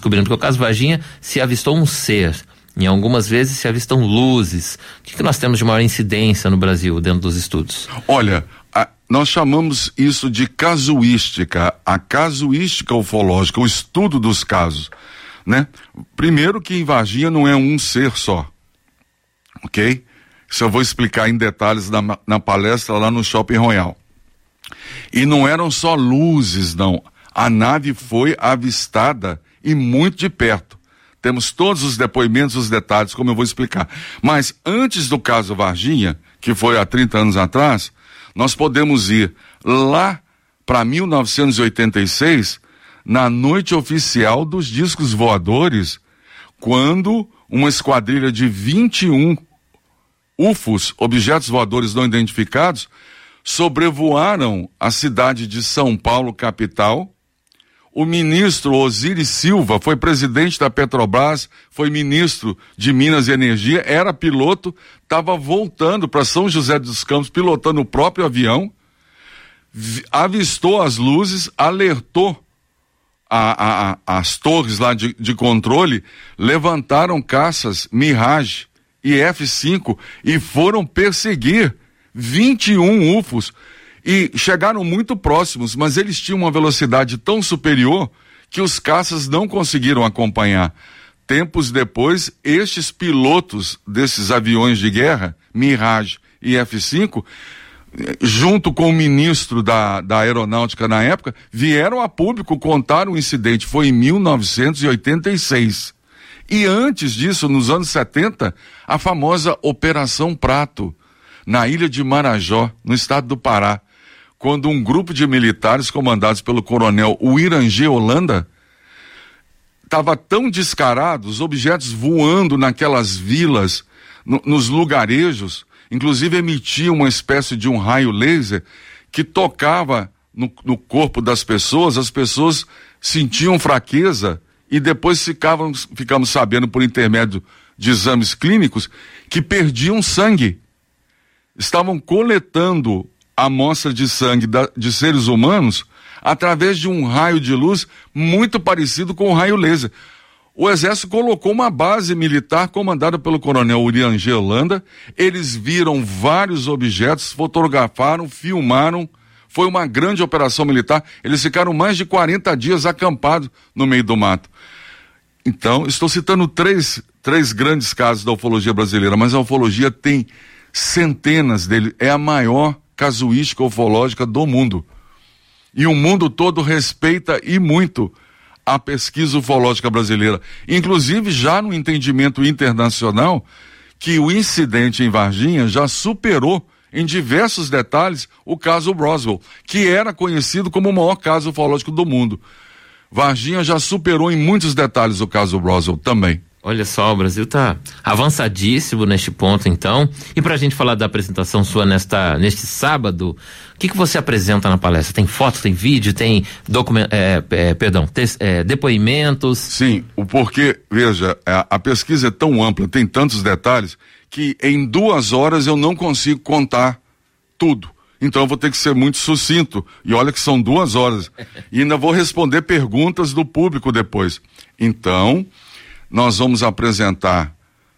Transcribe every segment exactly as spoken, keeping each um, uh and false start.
descobrindo, porque o caso Varginha se avistou um ser, em algumas vezes se avistam luzes. O que, que nós temos de maior incidência no Brasil dentro dos estudos? Olha, a, nós chamamos isso de casuística, a casuística ufológica, o estudo dos casos, né? Primeiro que em Varginha não é um ser só, ok? Isso eu vou explicar em detalhes na, na palestra lá no Shopping Royal. E não eram só luzes, não. A nave foi avistada e muito de perto. Temos todos os depoimentos, os detalhes, como eu vou explicar. Mas antes do caso Varginha, que foi há trinta anos atrás, nós podemos ir lá para mil novecentos e oitenta e seis, na noite oficial dos discos voadores, quando uma esquadrilha de vinte e um U F Os, objetos voadores não identificados, sobrevoaram a cidade de São Paulo, capital. O ministro Osiris Silva foi presidente da Petrobras, foi ministro de Minas e Energia, era piloto, estava voltando para São José dos Campos, pilotando o próprio avião, vi, avistou as luzes, alertou a, a, a, as torres lá de, de controle, levantaram caças Mirage e F cinco e foram perseguir vinte e um U F Os. E chegaram muito próximos, mas eles tinham uma velocidade tão superior que os caças não conseguiram acompanhar. Tempos depois, estes pilotos desses aviões de guerra, Mirage e F cinco, junto com o ministro da, da aeronáutica na época, vieram a público contar o incidente. Foi em mil novecentos e oitenta e seis. E antes disso, nos anos setenta, a famosa Operação Prato, na ilha de Marajó, no estado do Pará, quando um grupo de militares comandados pelo coronel Uirangê Holanda estava tão descarado, os objetos voando naquelas vilas, no, nos lugarejos, inclusive emitia uma espécie de um raio laser que tocava no, no corpo das pessoas, as pessoas sentiam fraqueza e depois ficavam, ficamos sabendo por intermédio de exames clínicos que perdiam sangue. Estavam coletando amostra de sangue da, de seres humanos através de um raio de luz muito parecido com o raio laser. O exército colocou uma base militar comandada pelo coronel Uirangê Holanda. Eles viram vários objetos, fotografaram, filmaram. Foi uma grande operação militar. Eles ficaram mais de quarenta dias acampados no meio do mato. Então, estou citando três, três grandes casos da ufologia brasileira, mas a ufologia tem centenas dele. É a maior casuística ufológica do mundo. E o mundo todo respeita e muito a pesquisa ufológica brasileira. Inclusive, já no entendimento internacional, que o incidente em Varginha já superou em diversos detalhes o caso Roswell, que era conhecido como o maior caso ufológico do mundo. Varginha já superou em muitos detalhes o caso Roswell também. Olha só, o Brasil está avançadíssimo neste ponto, então. E para a gente falar da apresentação sua nesta, neste sábado, o que que você apresenta na palestra? Tem foto, tem vídeo, tem document, é, é, perdão, te, é, depoimentos? Sim, o porquê, veja, a, a pesquisa é tão ampla, tem tantos detalhes, que em duas horas eu não consigo contar tudo. Então eu vou ter que ser muito sucinto. E olha que são duas horas. E ainda vou responder perguntas do público depois. Então, nós vamos apresentar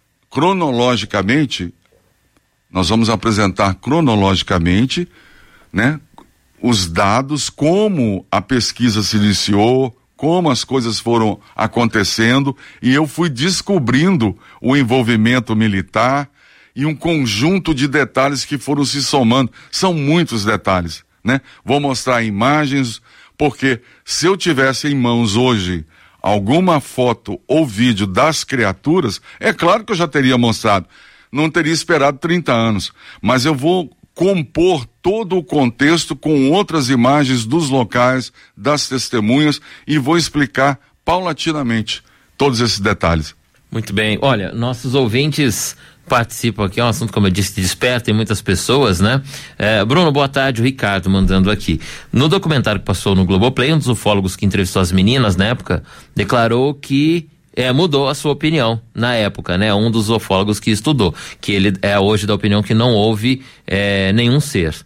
cronologicamente, nós vamos apresentar cronologicamente, né, os dados, como a pesquisa se iniciou, como as coisas foram acontecendo, e eu fui descobrindo o envolvimento militar e um conjunto de detalhes que foram se somando. São muitos detalhes, né? Vou mostrar imagens, porque se eu tivesse em mãos hoje alguma foto ou vídeo das criaturas, é claro que eu já teria mostrado. Não teria esperado trinta anos. Mas eu vou compor todo o contexto com outras imagens dos locais, das testemunhas, e vou explicar paulatinamente todos esses detalhes. Muito bem. Olha, nossos ouvintes participam aqui, é um assunto, como eu disse, desperta em muitas pessoas, né? É, Bruno, boa tarde, o Ricardo mandando aqui. No documentário que passou no Globoplay, um dos ufólogos que entrevistou as meninas na época, declarou que é, mudou a sua opinião na época, né? Um dos ufólogos que estudou, que ele é hoje da opinião que não houve é, nenhum ser.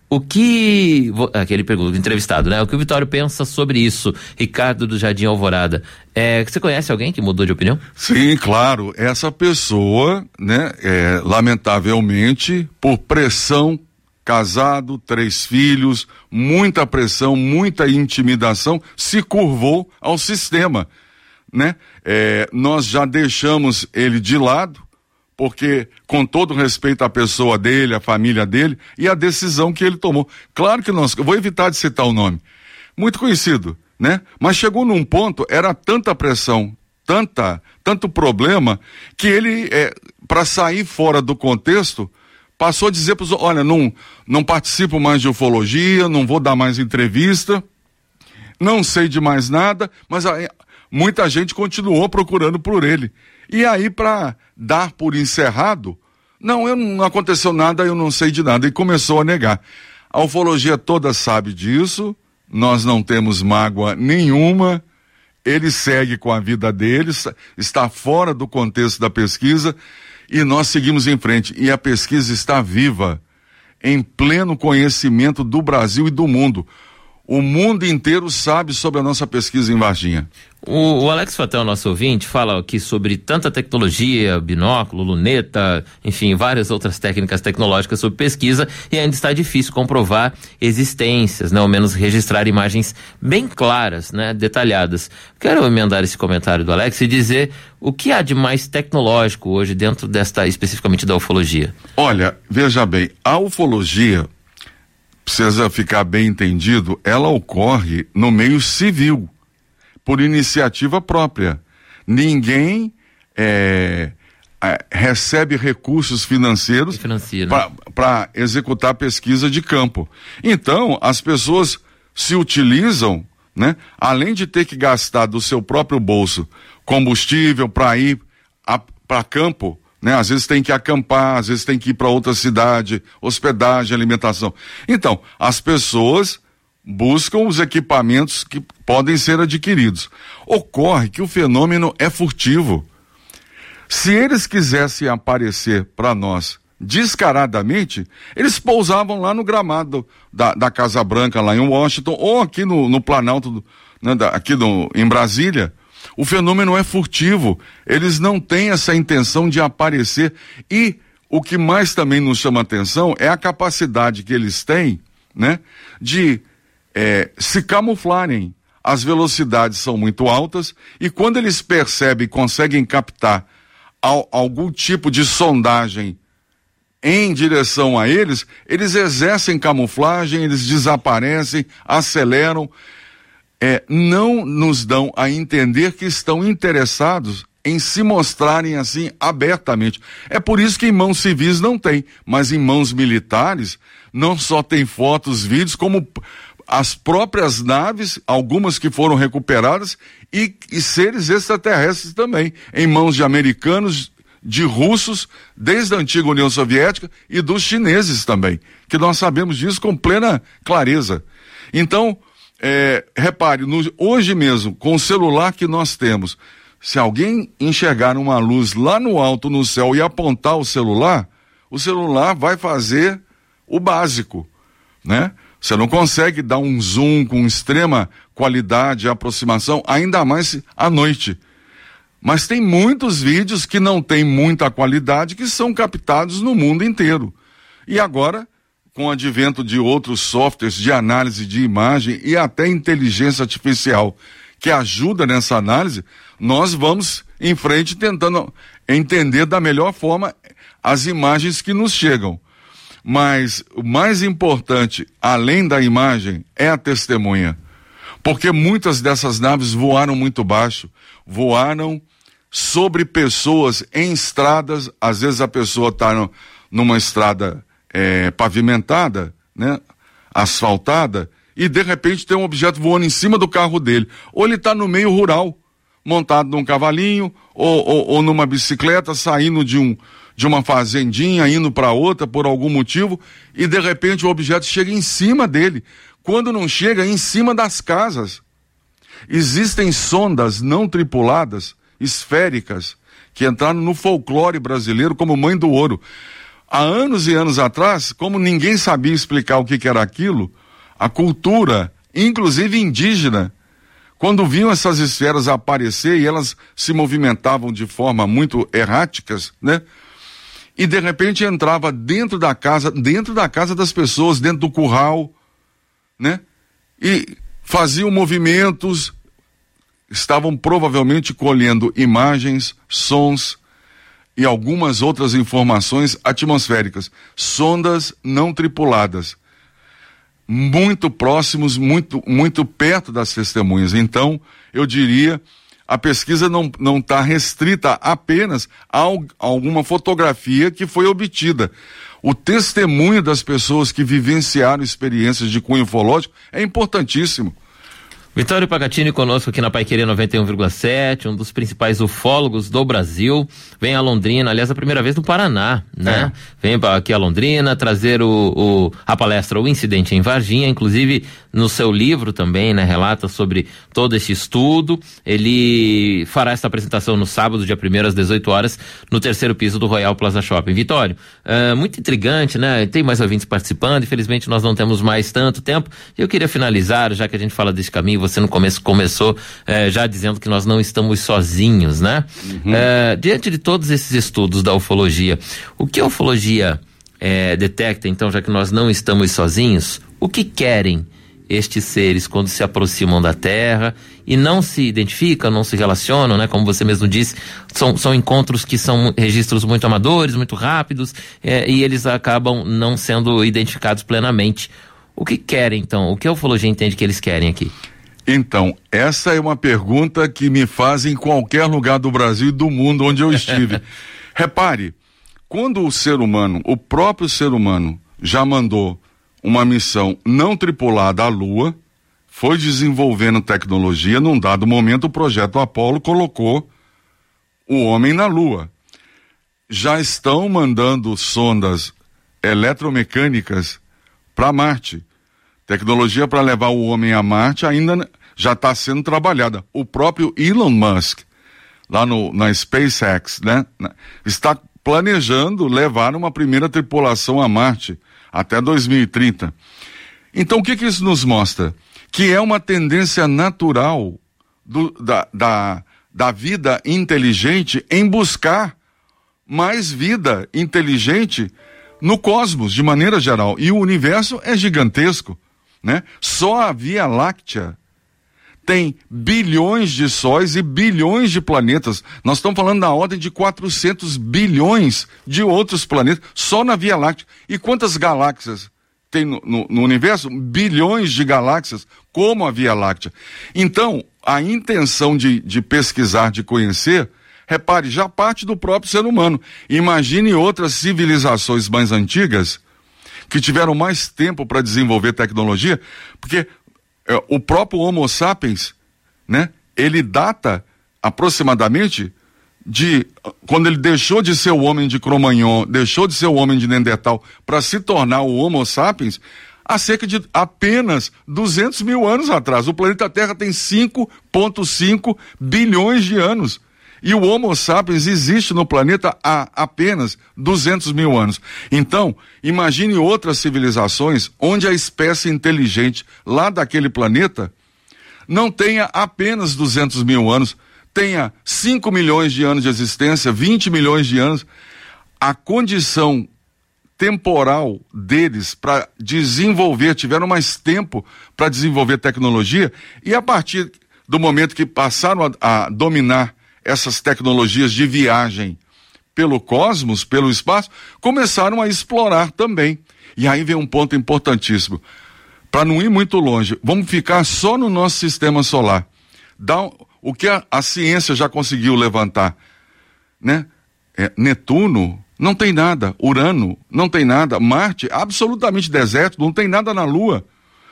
O que, aquele pergunta, entrevistado, né? O que o Vitório pensa sobre isso? Ricardo do Jardim Alvorada. É, você conhece alguém que mudou de opinião? Sim, claro. Essa pessoa, né, é, lamentavelmente, por pressão, casado, três filhos, muita pressão, muita intimidação, se curvou ao sistema, né? É, nós já deixamos ele de lado, porque, com todo respeito à pessoa dele, à família dele e à decisão que ele tomou. Claro que nós, eu vou evitar de citar o nome, muito conhecido, né? Mas chegou num ponto, era tanta pressão, tanta, tanto problema, que ele, é, para sair fora do contexto, passou a dizer para os, olha, não, não participo mais de ufologia, não vou dar mais entrevista, não sei de mais nada, mas a, muita gente continuou procurando por ele. E aí, para dar por encerrado, não, eu, não aconteceu nada, eu não sei de nada, e começou a negar. A ufologia toda sabe disso, nós não temos mágoa nenhuma, ele segue com a vida dele, está fora do contexto da pesquisa, e nós seguimos em frente. E a pesquisa está viva, em pleno conhecimento do Brasil e do mundo. O mundo inteiro sabe sobre a nossa pesquisa em Varginha. O, o Alex Fatel, nosso ouvinte, fala aqui sobre tanta tecnologia, binóculo, luneta, enfim, várias outras técnicas tecnológicas sobre pesquisa, e ainda está difícil comprovar existências, né, ao menos registrar imagens bem claras, né, detalhadas. Quero emendar esse comentário do Alex e dizer o que há de mais tecnológico hoje dentro desta, especificamente da ufologia. Olha, veja bem, a ufologia, precisa ficar bem entendido, ela ocorre no meio civil, por iniciativa própria. Ninguém é, é, recebe recursos financeiros para executar pesquisa de campo. Então, as pessoas se utilizam, né, além de ter que gastar do seu próprio bolso combustível para ir para campo, né? Às vezes tem que acampar, às vezes tem que ir para outra cidade, hospedagem, alimentação. Então, as pessoas buscam os equipamentos que podem ser adquiridos. Ocorre que o fenômeno é furtivo. Se eles quisessem aparecer para nós descaradamente, eles pousavam lá no gramado da, da Casa Branca, lá em Washington, ou aqui no, no Planalto, do, né, da, aqui no, em Brasília. O fenômeno é furtivo, eles não têm essa intenção de aparecer, e o que mais também nos chama atenção é a capacidade que eles têm, né, de é, se camuflarem. As velocidades são muito altas, e quando eles percebem e conseguem captar al, algum tipo de sondagem em direção a eles, eles exercem camuflagem, eles desaparecem, aceleram, É, não nos dão a entender que estão interessados em se mostrarem assim abertamente. É por isso que em mãos civis não tem, mas em mãos militares não só tem fotos, vídeos, como as próprias naves, algumas que foram recuperadas, e, e seres extraterrestres também, em mãos de americanos, de russos, desde a antiga União Soviética, e dos chineses também, que nós sabemos disso com plena clareza. Então, É, repare, no, hoje mesmo, com o celular que nós temos, se alguém enxergar uma luz lá no alto no céu e apontar o celular, o celular vai fazer o básico, né? Você não consegue dar um zoom com extrema qualidade, aproximação, ainda mais à noite. Mas tem muitos vídeos que não têm muita qualidade, que são captados no mundo inteiro. E agora, com o advento de outros softwares de análise de imagem e até inteligência artificial que ajuda nessa análise, nós vamos em frente tentando entender da melhor forma as imagens que nos chegam. Mas o mais importante, além da imagem, é a testemunha. Porque muitas dessas naves voaram muito baixo, voaram sobre pessoas em estradas, às vezes a pessoa está numa estrada É, pavimentada, né, asfaltada, e de repente tem um objeto voando em cima do carro dele, ou ele está no meio rural, montado num cavalinho, ou, ou, ou numa bicicleta, saindo de, um, de uma fazendinha, indo para outra por algum motivo, e de repente o objeto chega em cima dele, quando não chega, em cima das casas. Existem sondas não tripuladas, esféricas, que entraram no folclore brasileiro como mãe do ouro. há anos e anos atrás, como ninguém sabia explicar o que, que era aquilo, a cultura, inclusive indígena, quando viam essas esferas aparecer e elas se movimentavam de forma muito erráticas, né? E de repente entrava dentro da casa, dentro da casa das pessoas, dentro do curral, né? E faziam movimentos, estavam provavelmente colhendo imagens, sons e algumas outras informações atmosféricas, sondas não tripuladas, muito próximos, muito, muito perto das testemunhas. Então, eu diria, a pesquisa não não está restrita apenas a, a alguma fotografia que foi obtida. O testemunho das pessoas que vivenciaram experiências de cunho ufológico é importantíssimo. Vitório Pagatini conosco aqui na Paiquerê noventa e um vírgula sete, um dos principais ufólogos do Brasil. Vem a Londrina, aliás, a primeira vez no Paraná, né? É. Vem aqui a Londrina trazer o, o, a palestra O Incidente em Varginha, inclusive no seu livro também, né? Relata sobre todo esse estudo. Ele fará essa apresentação no sábado, dia primeiro, às dezoito horas, no terceiro piso do Royal Plaza Shopping. Vitório, uh, muito intrigante, né? Tem mais ouvintes participando, infelizmente nós não temos mais tanto tempo. Eu queria finalizar, já que a gente fala desse caminho, você no começo começou eh, já dizendo que nós não estamos sozinhos, né? Uhum. Eh, diante de todos esses estudos da ufologia, o que a ufologia eh, detecta, então, já que nós não estamos sozinhos, o que querem estes seres quando se aproximam da Terra e não se identificam, não se relacionam, né? Como você mesmo disse, são, são encontros que são registros muito amadores, muito rápidos, eh, e eles acabam não sendo identificados plenamente. O que querem, então? O que a ufologia entende que eles querem aqui? Então, essa é uma pergunta que me fazem em qualquer lugar do Brasil e do mundo onde eu estive. Repare, quando o ser humano, o próprio ser humano, já mandou uma missão não tripulada à Lua, foi desenvolvendo tecnologia, num dado momento o projeto Apollo colocou o homem na Lua. Já estão mandando sondas eletromecânicas para Marte. Tecnologia para levar o homem a Marte ainda já está sendo trabalhada. O próprio Elon Musk, lá no, na SpaceX, né, está planejando levar uma primeira tripulação a Marte até dois mil e trinta. Então, o que que isso nos mostra? Que é uma tendência natural do, da, da, da vida inteligente em buscar mais vida inteligente no cosmos, de maneira geral. E o universo é gigantesco, né? Só a Via Láctea tem bilhões de sóis e bilhões de planetas. Nós estamos falando da ordem de quatrocentos bilhões de outros planetas, só na Via Láctea. E quantas galáxias tem no, no, no universo? Bilhões de galáxias, como a Via Láctea. Então, a intenção de, de pesquisar, de conhecer, repare, já parte do próprio ser humano. Imagine outras civilizações mais antigas que tiveram mais tempo para desenvolver tecnologia, porque é, o próprio Homo sapiens, né, ele data aproximadamente de quando ele deixou de ser o homem de Cro-Magnon, deixou de ser o homem de Neandertal para se tornar o Homo sapiens, há cerca de apenas duzentos mil anos atrás. O planeta Terra tem cinco vírgula cinco bilhões de anos. E o Homo sapiens existe no planeta há apenas duzentos mil anos. Então, imagine outras civilizações onde a espécie inteligente lá daquele planeta não tenha apenas duzentos mil anos, tenha cinco milhões de anos de existência, vinte milhões de anos. A condição temporal deles para desenvolver, tiveram mais tempo para desenvolver tecnologia, e a partir do momento que passaram a, a dominar essas tecnologias de viagem pelo cosmos, pelo espaço, começaram a explorar também. E aí vem um ponto importantíssimo. Para não ir muito longe, vamos ficar só no nosso sistema solar. Dá um, o que a, a ciência já conseguiu levantar, né? É, Netuno não tem nada, Urano não tem nada, Marte absolutamente deserto, não tem nada na Lua,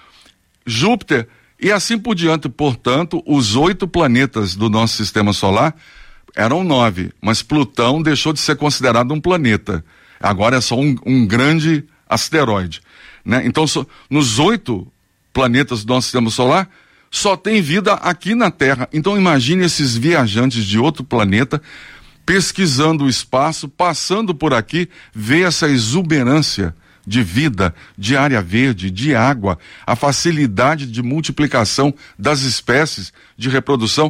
Júpiter e assim por diante. Portanto, os oito planetas do nosso sistema solar eram nove, mas Plutão deixou de ser considerado um planeta. Agora é só um, um grande asteroide, né? Então, so, nos oito planetas do nosso sistema solar, só tem vida aqui na Terra. Então, imagine esses viajantes de outro planeta pesquisando o espaço, passando por aqui, vê essa exuberância de vida, de área verde, de água, a facilidade de multiplicação das espécies, de reprodução,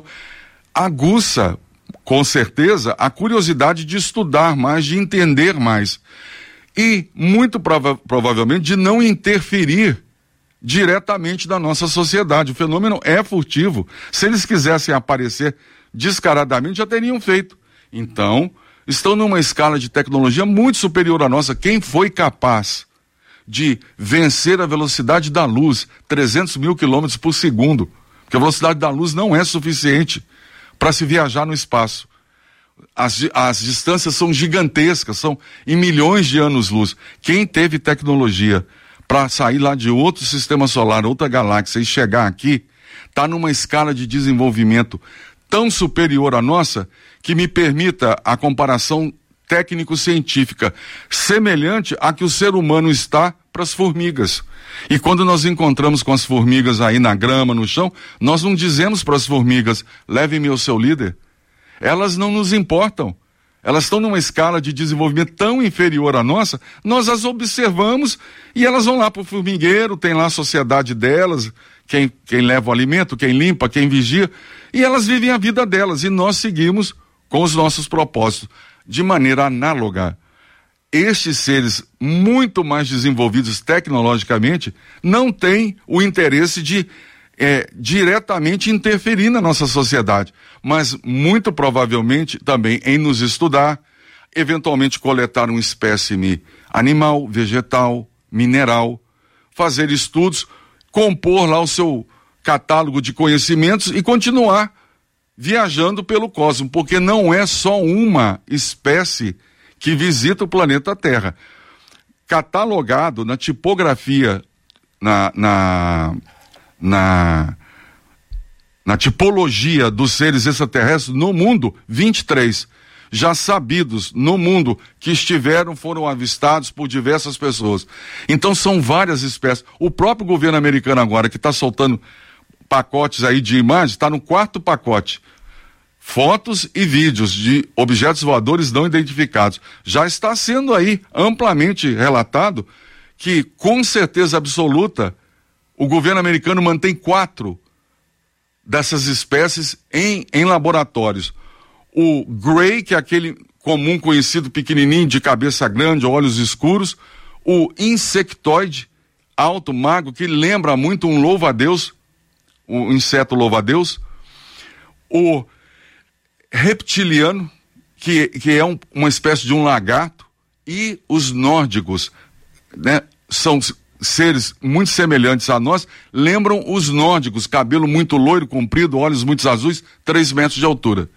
aguça, com certeza, a curiosidade de estudar mais, de entender mais. E, muito prova- provavelmente, de não interferir diretamente na nossa sociedade. O fenômeno é furtivo. Se eles quisessem aparecer descaradamente, já teriam feito. Então, estão numa escala de tecnologia muito superior à nossa. Quem foi capaz de vencer a velocidade da luz, trezentos mil quilômetros por segundo? Porque a velocidade da luz não é suficiente para se viajar no espaço. As, as distâncias são gigantescas, são em milhões de anos-luz. Quem teve tecnologia para sair lá de outro sistema solar, outra galáxia e chegar aqui, está numa escala de desenvolvimento tão superior à nossa, que me permita a comparação técnico-científica semelhante a que o ser humano está para as formigas. E quando nós encontramos com as formigas aí na grama, no chão, nós não dizemos para as formigas, leve-me ao seu líder. Elas não nos importam. Elas estão numa escala de desenvolvimento tão inferior à nossa, nós as observamos e elas vão lá para o formigueiro, tem lá a sociedade delas, quem, quem leva o alimento, quem limpa, quem vigia, e elas vivem a vida delas e nós seguimos com os nossos propósitos, de maneira análoga. Estes seres muito mais desenvolvidos tecnologicamente não têm o interesse de é, diretamente interferir na nossa sociedade, mas muito provavelmente também em nos estudar, eventualmente coletar um espécime animal, vegetal, mineral, fazer estudos, compor lá o seu catálogo de conhecimentos e continuar viajando pelo cosmos, porque não é só uma espécie que visita o planeta Terra. Catalogado na tipografia, na, na, na, na tipologia dos seres extraterrestres no mundo, vinte e três. Já sabidos no mundo que estiveram, foram avistados por diversas pessoas. Então são várias espécies. O próprio governo americano agora, que está soltando pacotes aí de imagens, está no quarto pacote. Fotos e vídeos de objetos voadores não identificados. Já está sendo aí amplamente relatado que, com certeza absoluta, o governo americano mantém quatro dessas espécies em, em laboratórios. O Grey, que é aquele comum conhecido pequenininho, de cabeça grande, olhos escuros. O insectoide, alto, magro, que lembra muito um louva-a-Deus, o inseto louva-a-Deus. O reptiliano, que, que é um, uma espécie de um lagarto, e os nórdicos, né, são seres muito semelhantes a nós, lembram os nórdicos, cabelo muito loiro, comprido, olhos muito azuis, três metros de altura.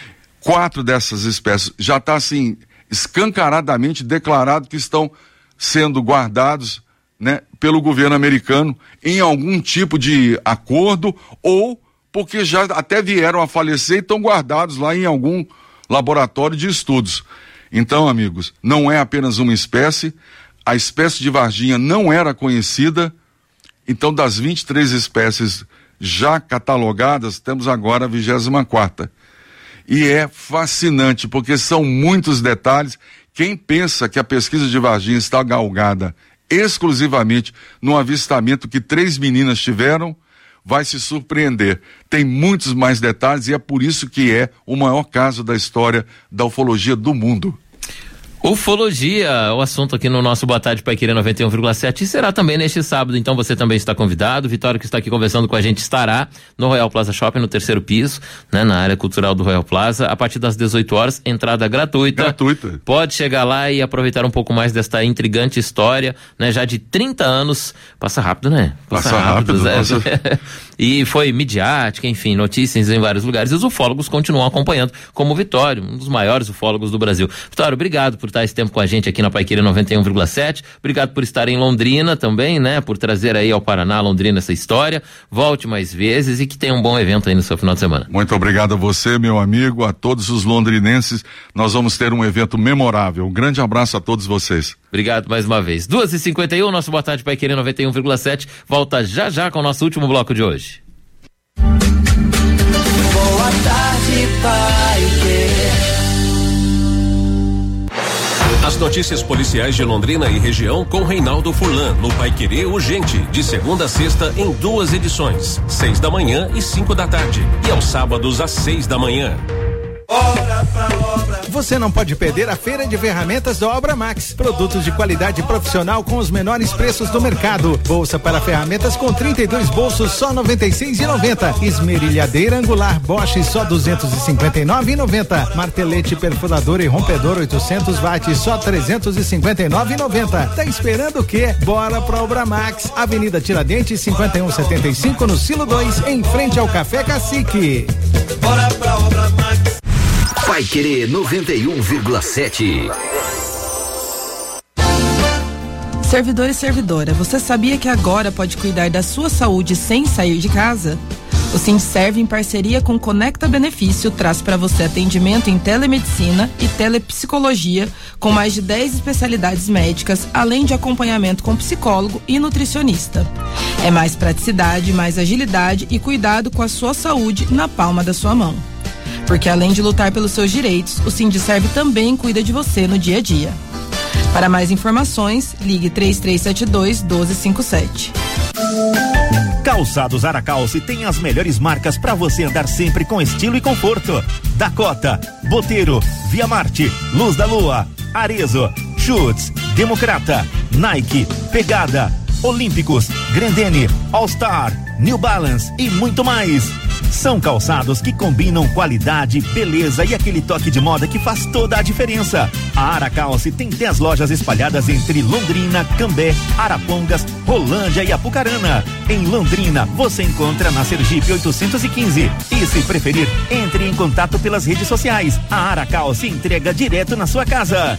Quatro dessas espécies já está assim, escancaradamente declarado que estão sendo guardados, né, pelo governo americano em algum tipo de acordo, ou porque já até vieram a falecer e estão guardados lá em algum laboratório de estudos. Então, amigos, não é apenas uma espécie, a espécie de Varginha não era conhecida, então das vinte e três espécies já catalogadas, temos agora a vigésima quarta. E é fascinante, porque são muitos detalhes. Quem pensa que a pesquisa de Varginha está galgada exclusivamente no avistamento que três meninas tiveram, vai se surpreender. Tem muitos mais detalhes e é por isso que é o maior caso da história da ufologia do mundo. Ufologia, o assunto aqui no nosso Boa Tarde Paiquerê noventa e um vírgula sete, e será também neste sábado, então você também está convidado. Vitório, que está aqui conversando com a gente, estará no Royal Plaza Shopping, no terceiro piso, né, na área cultural do Royal Plaza, a partir das dezoito horas, entrada gratuita. Gratuita. Pode chegar lá e aproveitar um pouco mais desta intrigante história, né, já de trinta anos, passa rápido, né? Passa, passa rápido, rápido Zé. Passa... E foi midiática, enfim, notícias em vários lugares, e os ufólogos continuam acompanhando, como o Vitório, um dos maiores ufólogos do Brasil. Vitório, obrigado por estar esse tempo com a gente aqui na Paiquerê noventa e um vírgula sete, obrigado por estar em Londrina também, né, por trazer aí ao Paraná, Londrina, essa história. Volte mais vezes e que tenha um bom evento aí no seu final de semana. Muito obrigado a você, meu amigo, a todos os londrinenses. Nós vamos ter um evento memorável. Um grande abraço a todos vocês. Obrigado mais uma vez. duas e cinquenta e um, nosso Boa Tarde Paiquerê noventa e um vírgula sete volta já já com o nosso último bloco de hoje. Boa tarde, Paiquerê. notícias policiais de Londrina e região com Reinaldo Furlan, no Paiquerê Urgente, de segunda a sexta em duas edições, seis da manhã e cinco da tarde, e aos sábados às seis da manhã. Obra pra obra. Você não pode perder a feira de ferramentas da Obra Max. Produtos de qualidade profissional com os menores preços do mercado. Bolsa para ferramentas com trinta e dois bolsos só noventa e seis reais e noventa centavos. Esmerilhadeira angular Bosch só duzentos e cinquenta e nove reais e noventa centavos. Martelete perfurador e rompedor oitocentos watts só trezentos e cinquenta e nove reais e noventa centavos. Tá esperando o quê? Bora pra Obra Max. Avenida Tiradentes cinquenta e um setenta e cinco no Silo dois, em frente ao Café Cacique. Bora pra Obra Max. Paiquerê noventa e um vírgula sete. Servidor e servidora, você sabia que agora pode cuidar da sua saúde sem sair de casa? O Sindserv, em parceria com Conecta Benefício, traz para você atendimento em telemedicina e telepsicologia, com mais de dez especialidades médicas, além de acompanhamento com psicólogo e nutricionista. É mais praticidade, mais agilidade e cuidado com a sua saúde na palma da sua mão. Porque além de lutar pelos seus direitos, o Sindserv também cuida de você no dia a dia. Para mais informações, ligue três três sete dois, um dois cinco sete. Calçados Aracalce tem as melhores marcas para você andar sempre com estilo e conforto. Dakota, Boteiro, Via Marte, Luz da Lua, Arezzo, Schutz, Democrata, Nike, Pegada, Olímpicos, Grendene, All Star, New Balance e muito mais. São calçados que combinam qualidade, beleza e aquele toque de moda que faz toda a diferença. A Aracalce tem dez lojas espalhadas entre Londrina, Cambé, Arapongas, Rolândia e Apucarana. Em Londrina, você encontra na Sergipe oitocentos e quinze. E se preferir, entre em contato pelas redes sociais. A Aracalce entrega direto na sua casa.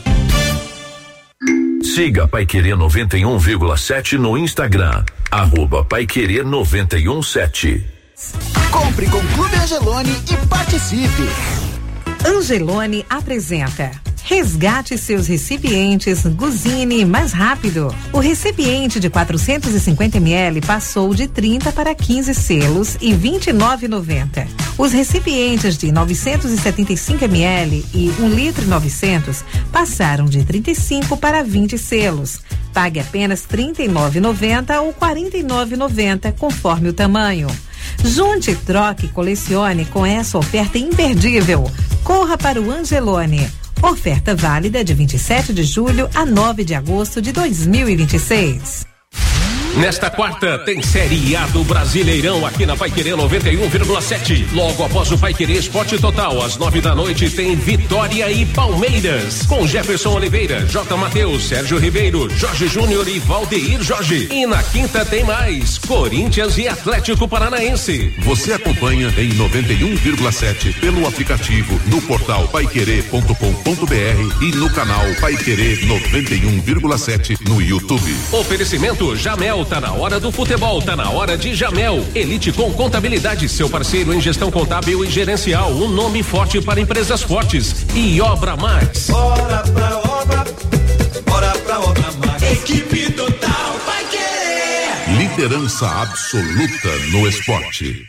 Siga Paiquerê noventa e um vírgula sete no Instagram. Arroba Paiquerê noventa e um sete. Compre com Clube Angelone e participe. Angelone apresenta Resgate seus recipientes Guzini mais rápido. O recipiente de quatrocentos e cinquenta mililitros passou de trinta para quinze selos e vinte e nove reais e noventa centavos. Os recipientes de novecentos e setenta e cinco mililitros e um litro e novecentos passaram de trinta e cinco para vinte selos. Pague apenas trinta e nove reais e noventa centavos ou quarenta e nove reais e noventa centavos, conforme o tamanho. Junte, troque e colecione com essa oferta imperdível. Corra para o Angelone. Oferta válida de vinte e sete de julho a nove de agosto de dois mil e vinte e seis. Nesta quarta tem Série A do Brasileirão aqui na Paiquerê noventa e um vírgula sete. Logo após o Paiquerê Esporte Total, às nove da noite, tem Vitória e Palmeiras, com Jefferson Oliveira, J. Mateus, Sérgio Ribeiro, Jorge Júnior e Valdeir Jorge. E na quinta tem mais Corinthians e Atlético Paranaense. Você acompanha em noventa e um vírgula sete pelo aplicativo, no portal paiquerê ponto com ponto br e no canal Paiquerê noventa e um vírgula sete no YouTube. Oferecimento Jamel. Tá na hora do futebol, tá na hora de Jamel. Elite com Contabilidade, seu parceiro em gestão contábil e gerencial. Um nome forte para empresas fortes. E Obra Max. Bora pra obra, bora pra Obra Max. Equipe total vai querer. Liderança absoluta no esporte.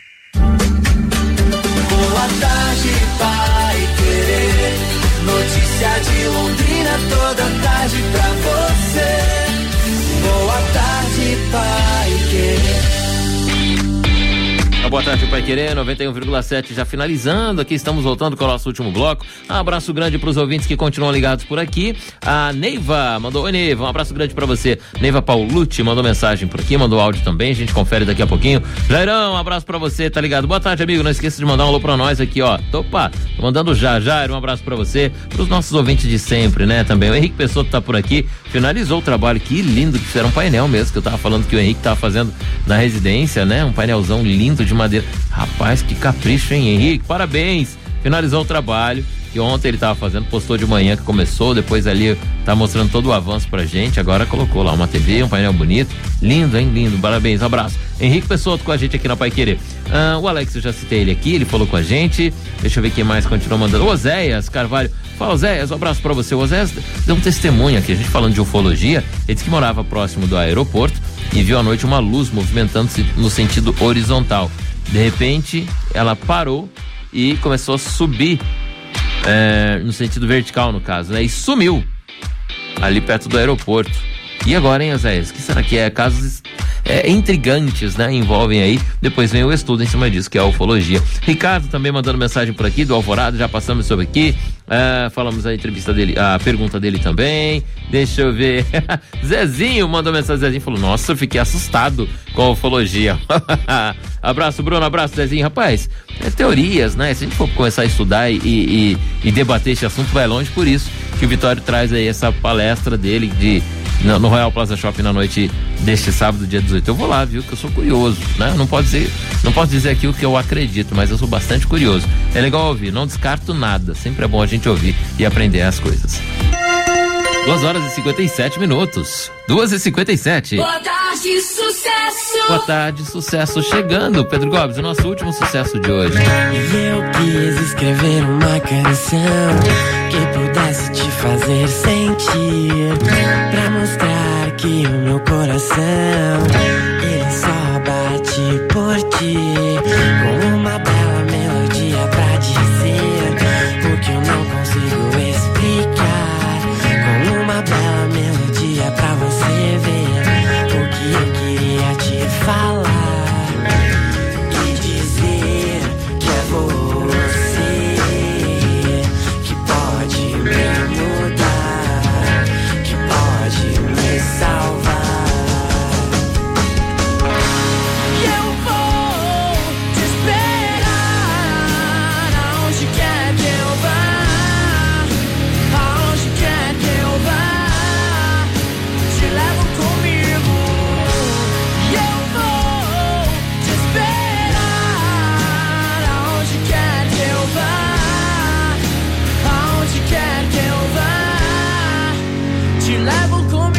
Boa tarde, vai querer. Notícia de Londrina toda tarde pra você. Boa tarde, Pai Querer. Boa tarde, Pai Querer, noventa e um vírgula sete, já finalizando aqui, estamos voltando com o nosso último bloco. Um abraço grande para os ouvintes que continuam ligados por aqui. A Neiva mandou, oi Neiva, um abraço grande para você. Neiva Paulucci mandou mensagem por aqui, mandou áudio também, a gente confere daqui a pouquinho. Jairão, um abraço para você, tá ligado? Boa tarde, amigo, não esqueça de mandar um alô para nós aqui, ó. Opa, tô mandando já, Jair, um abraço para você, pros nossos ouvintes de sempre, né, também. O Henrique Pessoto tá por aqui, finalizou o trabalho, que lindo que fizeram, um painel mesmo, que eu tava falando que o Henrique tava fazendo na residência, né, um painelzão lindo de madeira. Rapaz, que capricho, hein, Henrique? Parabéns! Finalizou o trabalho que ontem ele estava fazendo, postou de manhã que começou, depois ali tá mostrando todo o avanço pra gente, agora colocou lá uma T V, um painel bonito, lindo, hein? Lindo, parabéns, um abraço. Henrique Pessoa com a gente aqui na Paiquerê. Ah, o Alex, eu já citei ele aqui, ele falou com a gente, deixa eu ver quem mais continua mandando. O Oséias Carvalho, fala Oséias, um abraço pra você. O Oséias deu um testemunho aqui, a gente falando de ufologia, ele disse que morava próximo do aeroporto e viu à noite uma luz movimentando-se no sentido horizontal. De repente, ela parou e começou a subir, é, no sentido vertical, no caso, né? E sumiu. ali perto do aeroporto. E agora, hein, Oséias? O que será que é? Casos é, intrigantes, né? Envolvem aí. Depois vem o estudo em cima disso, que é a ufologia. Ricardo também mandando mensagem por aqui, do Alvorada, já passamos sobre aqui. Uh, falamos a entrevista dele, a pergunta dele também. Deixa eu ver. Zezinho mandou mensagem. Zezinho falou: nossa, eu fiquei assustado com a ufologia. Abraço, Bruno. Abraço, Zezinho. Rapaz, é teorias, né? Se a gente for começar a estudar e, e, e debater esse assunto, vai longe. Por isso que o Vitório traz aí essa palestra dele de, no, no Royal Plaza Shopping na noite deste sábado, dia dezoito. Eu vou lá, viu? Que eu sou curioso, né? Não pode dizer, não posso dizer aqui o que eu acredito, mas eu sou bastante curioso. É legal ouvir, não descarto nada. Sempre é bom a gente ouvir e aprender as coisas. duas horas e cinquenta e sete minutos. duas e cinquenta e sete. Boa tarde, sucesso. Boa tarde, sucesso chegando. Pedro Gomes, o nosso último sucesso de hoje. E eu quis escrever uma canção que pudesse te fazer sentir, pra mostrar que o meu coração, ele só bate por ti, com uma bela melodia pra dizer o que eu não consigo explicar, com uma bela melodia pra você ver o que eu queria te falar e dizer que é você que pode me mudar, que pode me salvar. E eu vou te esperar aonde quer que eu vá, aonde quer que eu vá, te levo comigo. E eu vou te esperar aonde quer que eu vá, aonde quer que eu vá, te levo comigo.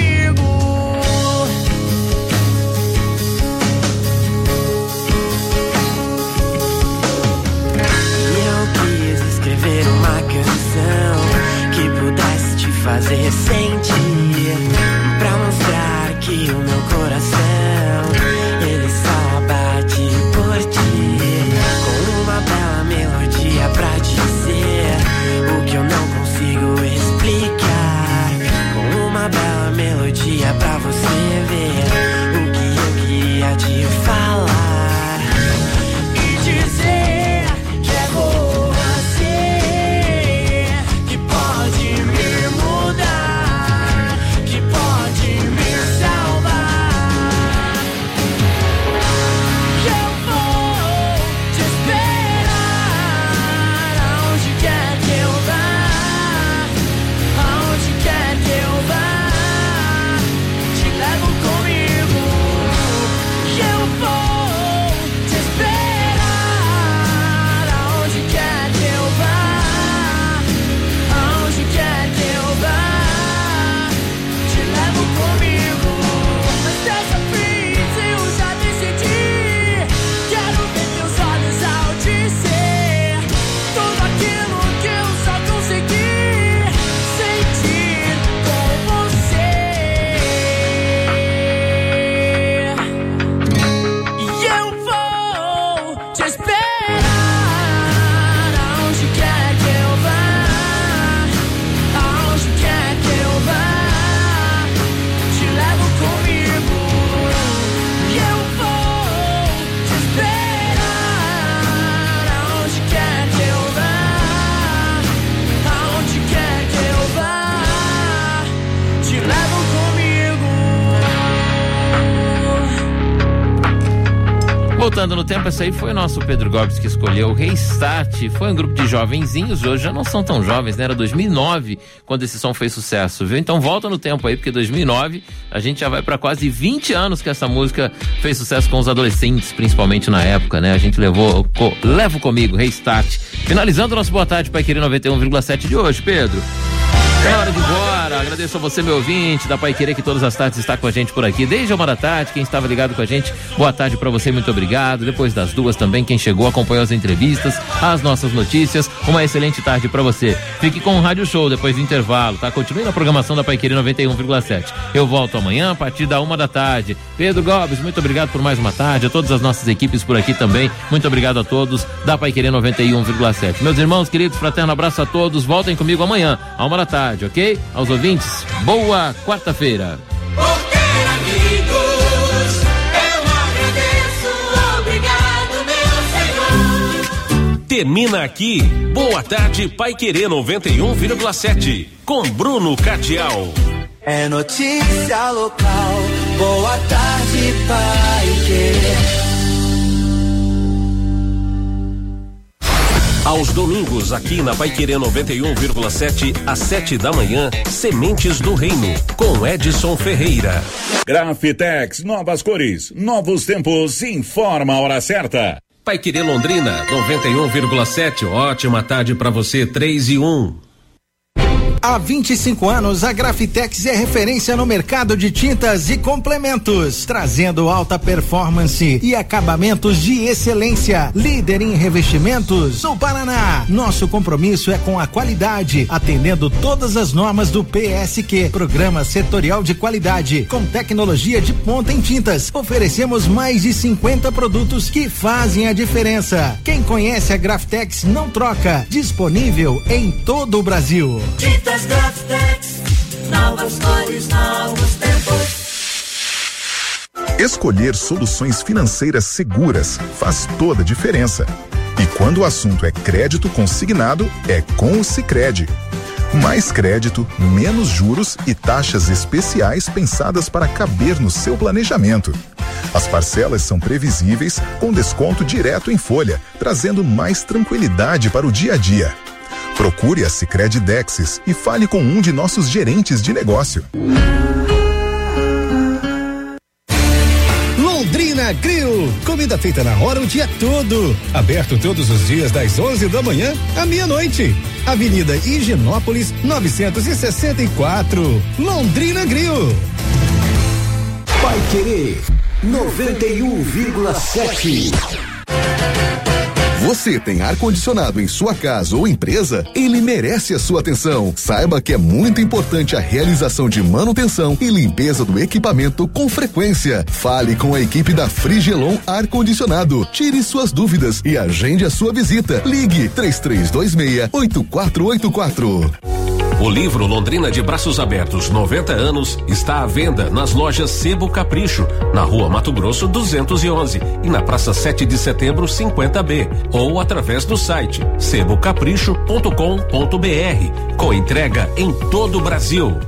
E eu quis escrever uma canção que pudesse te fazer sentir, pra mostrar que o meu coração, ele só bate por ti, com uma bela melodia pra dizer o que eu não consigo explicar, com uma bela melodia pra você ver o que eu queria te falar e dizer que é você que pode me mudar, que pode me salvar. E eu vou te esperar aonde quer que eu vá, aonde quer que eu vá, te levo comigo. E eu vou te esperar aonde quer que eu vá, aonde quer que eu vá, te levo comigo. Mas dessa vez eu já decidi, quero ver teus olhos ao dizer tudo aquilo que eu só consegui sentir com você. E eu vou te esperar aonde quer que eu vá, aonde quer que eu vá, te levo comigo. E eu vou te esperar aonde quer que eu vá, aonde quer que eu vá, te levo comigo. Voltando no tempo, esse aí foi o nosso Pedro Gomes que escolheu o Restart. Foi um grupo de jovenzinhos, hoje já não são tão jovens, né? Era dois mil e nove quando esse som fez sucesso, viu? Então volta no tempo aí, porque dois mil e nove a gente já vai pra quase vinte anos que essa música fez sucesso com os adolescentes, principalmente na época, né? A gente levou, co, levo comigo, Restart. Finalizando o nosso Boa Tarde Paiquerê noventa e um vírgula sete de hoje, Pedro. É hora de ir embora. Agradeço a você, meu ouvinte da Paiquerê, que todas as tardes está com a gente por aqui, desde a uma da tarde. Quem estava ligado com a gente, boa tarde pra você, muito obrigado. Depois das duas também, quem chegou, acompanhou as entrevistas, as nossas notícias. Uma excelente tarde pra você. Fique com o Rádio Show depois do intervalo, tá? Continue na programação da Paiquerê noventa e um vírgula sete. Eu volto amanhã a partir da uma da tarde. Pedro Gomes, muito obrigado por mais uma tarde. A todas as nossas equipes por aqui também, muito obrigado a todos da Paiquerê noventa e um vírgula sete. Meus irmãos queridos, fraterno abraço a todos. Voltem comigo amanhã, a uma da tarde, ok? Aos ouvintes, Boa quarta-feira. Por ter amigos, eu agradeço, obrigado, meu Senhor. Termina aqui. Boa tarde, Paiquerê noventa e um vírgula sete, com Bruno Cardial. É notícia local. Boa tarde, Paiquerê. Aos domingos, aqui na Paiquerê noventa e um vírgula sete, às sete da manhã, Sementes do Reino, com Edson Ferreira. Grafitex, novas cores, novos tempos, informa a hora certa. Paiquerê Londrina, noventa e um vírgula sete, ótima tarde pra você, três e um. Há vinte e cinco anos, a Grafitex é referência no mercado de tintas e complementos, trazendo alta performance e acabamentos de excelência. Líder em revestimentos no Paraná. Nosso compromisso é com a qualidade, atendendo todas as normas do P S Q, Programa Setorial de Qualidade, com tecnologia de ponta em tintas. Oferecemos mais de cinquenta produtos que fazem a diferença. Quem conhece a Grafitex não troca. Disponível em todo o Brasil. Tintas Grafitex, novas cores, novos tempos. Escolher soluções financeiras seguras faz toda a diferença. E quando o assunto é crédito consignado, é com o Sicredi. Mais crédito, menos juros e taxas especiais pensadas para caber no seu planejamento. As parcelas são previsíveis, com desconto direto em folha, trazendo mais tranquilidade para o dia a dia. Procure a Sicredi Dexis e fale com um de nossos gerentes de negócio. Londrina Grill, comida feita na hora o dia todo. Aberto todos os dias das onze da manhã à meia-noite. Avenida Higienópolis novecentos e sessenta e quatro. Londrina Grill. Paiquerê noventa e um vírgula sete. Você tem ar-condicionado em sua casa ou empresa? Ele merece a sua atenção. Saiba que é muito importante a realização de manutenção e limpeza do equipamento com frequência. Fale com a equipe da Frigelon Ar-Condicionado. Tire suas dúvidas e agende a sua visita. Ligue três três dois seis, oito quatro oito quatro. O livro Londrina de Braços Abertos noventa anos está à venda nas lojas Sebo Capricho, na Rua Mato Grosso duzentos e onze e na Praça sete de Setembro cinquenta B, ou através do site sebo capricho ponto com ponto br, com entrega em todo o Brasil.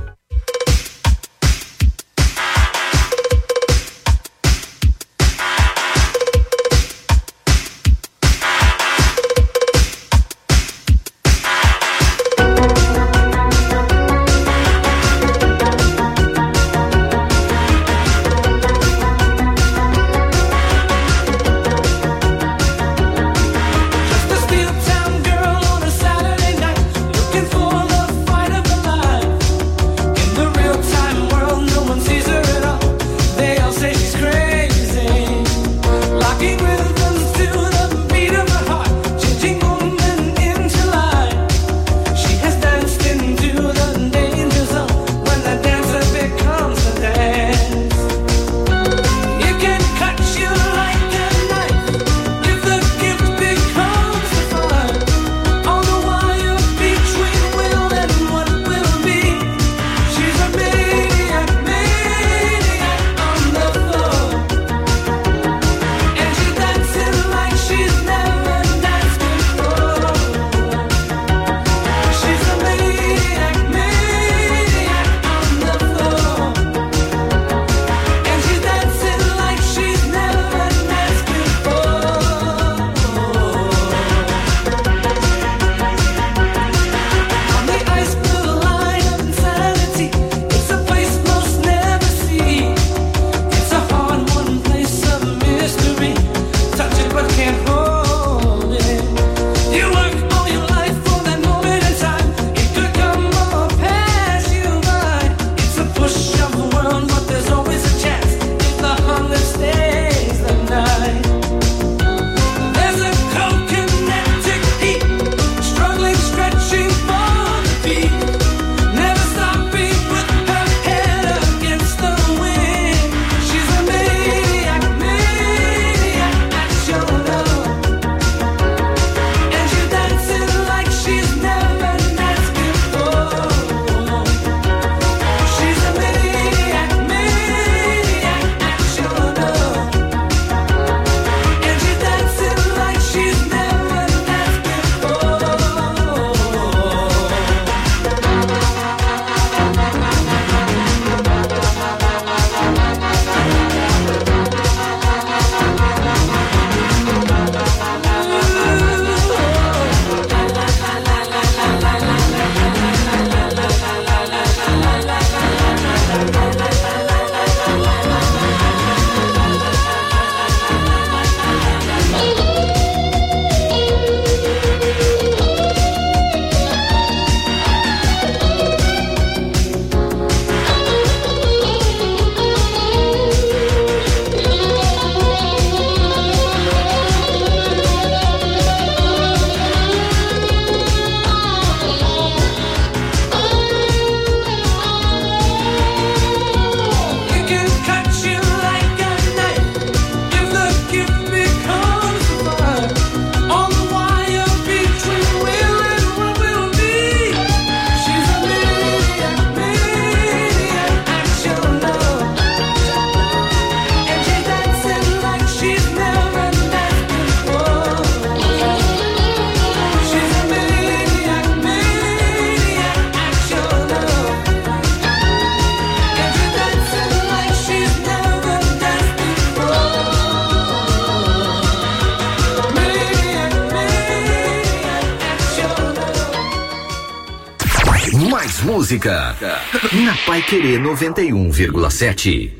Mais música. Na Paiquerê noventa e um vírgula sete.